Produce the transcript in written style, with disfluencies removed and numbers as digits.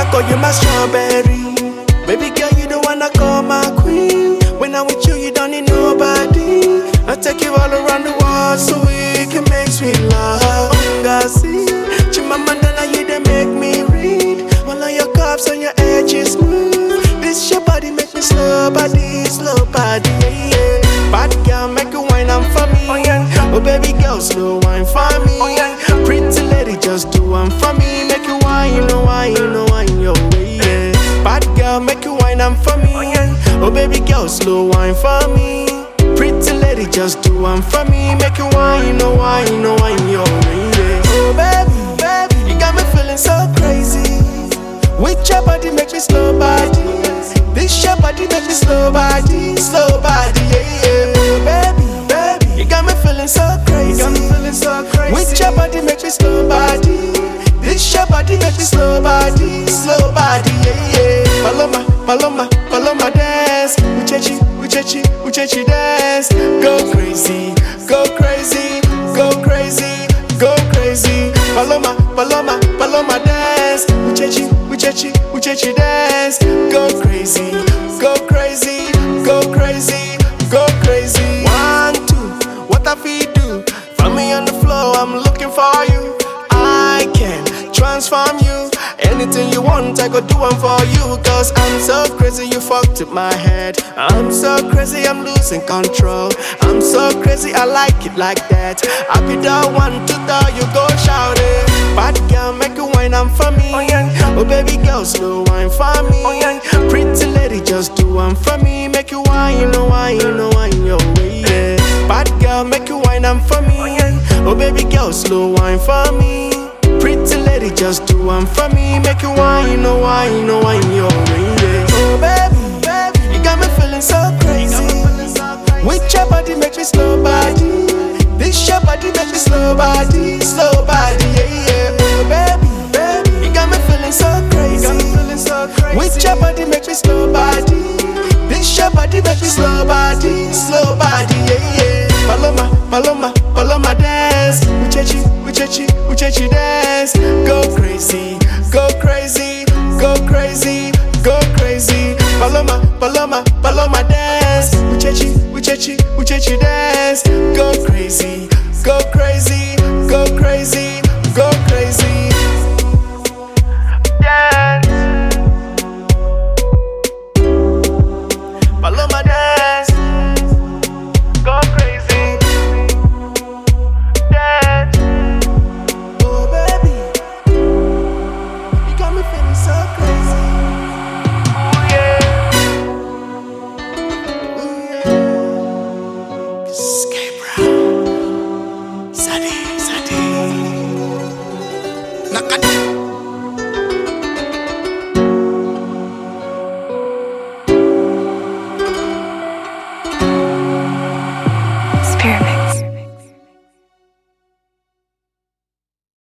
call you my strawberry. Baby girl, you the one I call my queen. When I'm with you, you don't need nobody. I take you all around the world so we can make sweet love. Ngasi, Chimamanda, you they make me read. All of your curves on your edges smooth. This your body make me slow body, yeah, yeah. Bad girl, make you wine and for me. Oh baby girl, slow wine for me. Pretty lady, just do one for me. Make you wine, you know wine your way, yeah. Bad girl, make you wine and for me. Oh baby girl, slow wine for me. Pretty lady, just do one for me. Make you wine, you know wine your way, yeah. Oh baby, you got me feeling so crazy. With your body, make me slow body. This your body, make me slow body, yeah, yeah. Oh baby, you got me feeling so crazy. With your body, make me slow body. This your body, make me slow body, yeah, yeah. Paloma dance. Uchechi dance. Go crazy. Paloma dance. Uchechi dance. Go crazy. 1, 2, what I feel do? Find me on the floor, I'm looking for you. I can transform you. Anything you want, I go do one for you. Cause I'm so crazy, you fucked up my head. I'm so crazy, I'm losing control. I'm so crazy, I like it like that. I be the one to tell you, go shout it. Bad girl, make you wine and for me. Oh baby girl, slow wine for me. Pretty lady, just do one for me. Make you wine, you know wine your way, yeah. Bad girl, make you wine and for me. Oh baby girl, slow wine for me. Pretty lady, just do one for me. Make you wine, you know wine your way, yeah. Oh baby, you got me feeling so crazy. With your body, make me slow body. This your body, make me slow body, yeah, yeah. Oh baby, you got me feeling so crazy. With your body, make me slow body. This your body, make me slow body, yeah, yeah. Paloma dance. Uchechi dance.